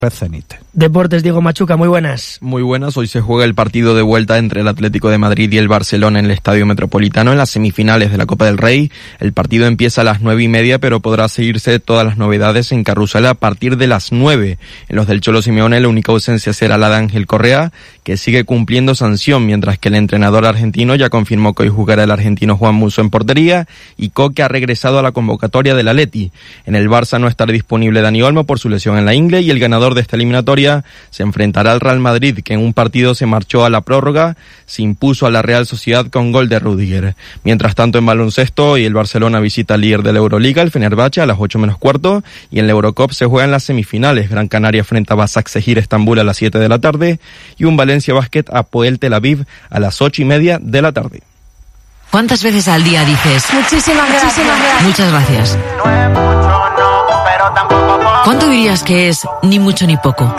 Zenit. Deportes, Diego Machuca, muy buenas. Muy buenas, hoy se juega el partido de vuelta entre el Atlético de Madrid y el Barcelona en el Estadio Metropolitano en las semifinales de la Copa del Rey. El partido empieza a las 9:30, pero podrá seguirse todas las novedades en Carrusel a partir de las 9. En los del Cholo Simeone la única ausencia será la de Ángel Correa, que sigue cumpliendo sanción, mientras que el entrenador argentino ya confirmó que hoy jugará el argentino Juan Musso en portería y Coque ha regresado a la convocatoria del Atleti. En el Barça no estará disponible Dani Olmo por su lesión en la ingle y el ganador de esta eliminatoria se enfrentará al Real Madrid, que en un partido se marchó a la prórroga, se impuso a la Real Sociedad con gol de Rüdiger. Mientras tanto, en baloncesto, hoy el Barcelona visita al líder de la Euroliga, el Fenerbahce, a las 8:15, y en la Eurocup se juegan las semifinales. Gran Canaria frente a Başakşehir Estambul a las 7 de la tarde y un Valencia Basket Hapoel Tel Aviv a las 8:30 de la tarde. ¿Cuántas veces al día dices? Muchísimas gracias. Muchas gracias. No es mucho, no, pero tampoco poco. ¿Cuánto dirías que es ni mucho ni poco?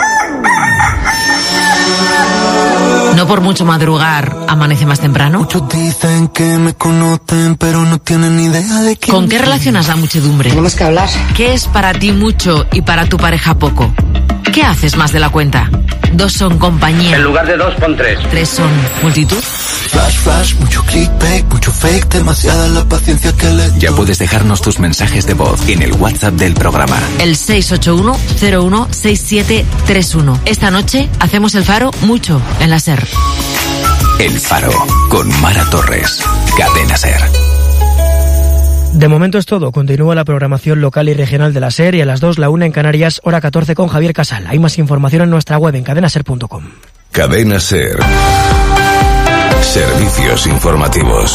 ¿No por mucho madrugar amanece más temprano? Muchos dicen que me conocen, pero no tienen ni idea de quién. ¿Con qué relacionas la muchedumbre? Tenemos que hablar. ¿Qué es para ti mucho y para tu pareja poco? ¿Qué haces más de la cuenta? 2 son compañía. En lugar de 2, pon 3. 3 son multitud. Flash, flash, mucho clickbait, mucho fake, demasiada la paciencia que le... Ya puedes dejarnos tus mensajes de voz en el WhatsApp del programa. El 681-016731. Esta noche hacemos el Faro mucho en la SER. El Faro, con Mara Torres. Cadena SER. De momento es todo. Continúa la programación local y regional de la SER y a las 2, la 1 en Canarias, hora 14 con Javier Casal. Hay más información en nuestra web en cadenaser.com. Cadena SER. Servicios informativos.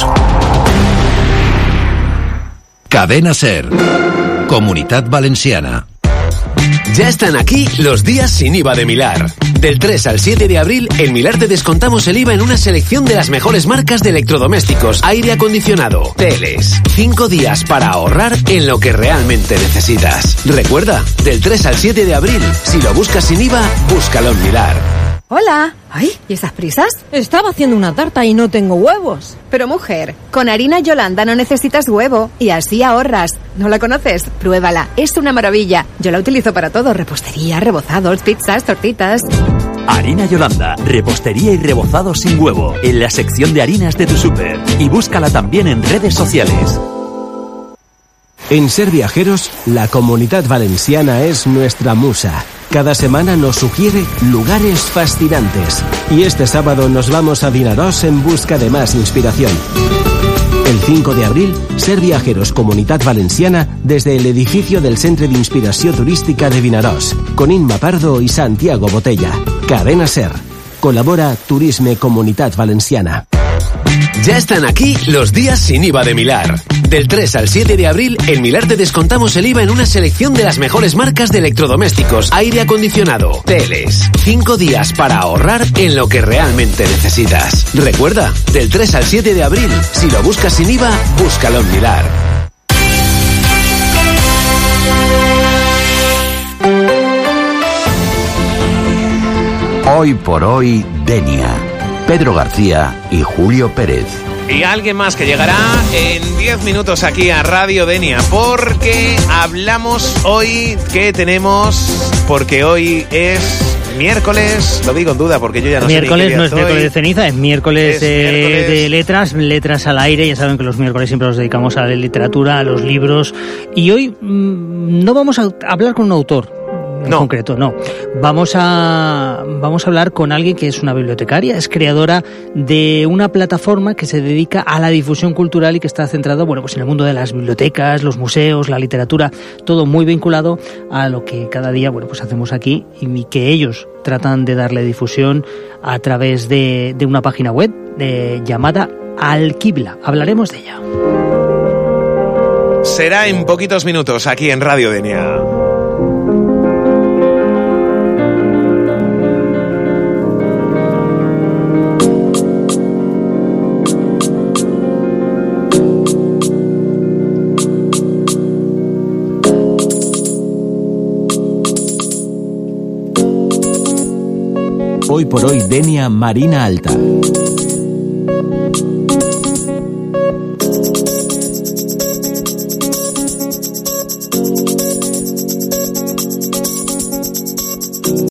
Cadena SER. Comunitat Valenciana. Ya están aquí los días sin IVA de Milar. Del 3 al 7 de abril, en Milar te descontamos el IVA en una selección de las mejores marcas de electrodomésticos, aire acondicionado, teles. 5 días para ahorrar en lo que realmente necesitas. Recuerda, del 3 al 7 de abril, si lo buscas sin IVA, búscalo en Milar. Hola. Ay, ¿y esas prisas? Estaba haciendo una tarta y no tengo huevos. Pero mujer, con harina Yolanda no necesitas huevo y así ahorras. ¿No la conoces? Pruébala, es una maravilla. Yo la utilizo para todo, repostería, rebozados, pizzas, tortitas. Harina Yolanda, repostería y rebozados sin huevo, en la sección de harinas de tu súper. Y búscala también en redes sociales. En Ser Viajeros, la Comunitat Valenciana es nuestra musa. Cada semana nos sugiere lugares fascinantes. Y este sábado nos vamos a Vinaròs en busca de más inspiración. El 5 de abril, Ser Viajeros Comunitat Valenciana desde el edificio del Centre d'Inspiració Turística de Vinaròs, con Inma Pardo y Santiago Botella. Cadena SER. Colabora Turisme Comunitat Valenciana. Ya están aquí los días sin IVA de Milar. Del 3 al 7 de abril, en Milar te descontamos el IVA en una selección de las mejores marcas de electrodomésticos, aire acondicionado, teles. 5 días para ahorrar en lo que realmente necesitas. Recuerda, del 3 al 7 de abril, si lo buscas sin IVA, búscalo en Milar. Hoy por hoy, Denia. Pedro García y Julio Pérez. Y alguien más que llegará en 10 minutos aquí a Radio Denia, porque hablamos hoy que tenemos, porque hoy es miércoles, lo digo en duda porque yo ya no miércoles, sé ni qué día no es miércoles de ceniza, es miércoles de letras al aire. Ya saben que los miércoles siempre nos dedicamos a la literatura, a los libros, y hoy no vamos a hablar con un autor en concreto, no. Vamos a hablar con alguien que es una bibliotecaria, es creadora de una plataforma que se dedica a la difusión cultural y que está centrado, pues en el mundo de las bibliotecas, los museos, la literatura, todo muy vinculado a lo que cada día, pues hacemos aquí, y que ellos tratan de darle difusión a través de una página web llamada Alquibla. Hablaremos de ella. Será en poquitos minutos aquí en Radio Denia. Hoy por hoy, Denia Marina Alta.